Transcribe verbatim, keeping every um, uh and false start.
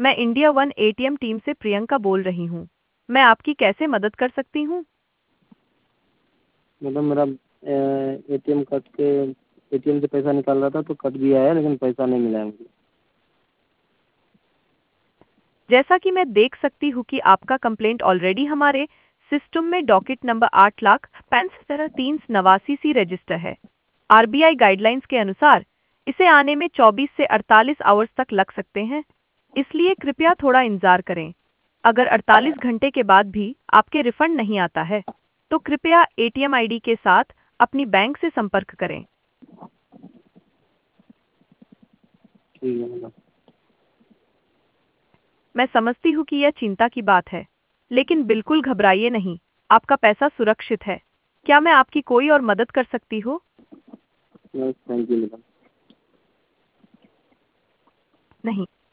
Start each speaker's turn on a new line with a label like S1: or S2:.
S1: मैं India one ATM team से प्रियंका बोल रही हूँ। मैं आपकी कैसे मदद कर सकती हूँ?
S2: मतलब मेरा एटीएम कट के एटीएम से पैसा निकाल रहा था तो कट गया है, लेकिन पैसा नहीं मिला है मुझे।
S1: जैसा कि मैं देख सकती हूँ कि आपका कंप्लेंट ऑलरेडी हमारे सिस्टम में डॉकेट नंबर आठ लाख पैंसठ हजार तीन सौ नवासी सी रजिस्टर है। आरबीआई गाइडलाइंस के अनुसार इसे आने में चौबीस से अड़तालीस आवर्स तक लग सकते हैं, इसलिए कृपया थोड़ा इंतजार करें। अगर अड़तालीस घंटे के बाद भी आपके रिफंड नहीं आता है, तो कृपया एटीएम आईडी के साथ अपनी बैंक से संपर्क करें।
S2: ठीक है मैडम।
S1: मैं समझती हूँ कि यह चिंता की बात है, लेकिन बिल्कुल घबराइए नहीं, आपका पैसा सुरक्षित है। क्या मैं आपकी कोई और मदद कर सकती हूँ?
S2: Thank you madam.
S1: नहीं।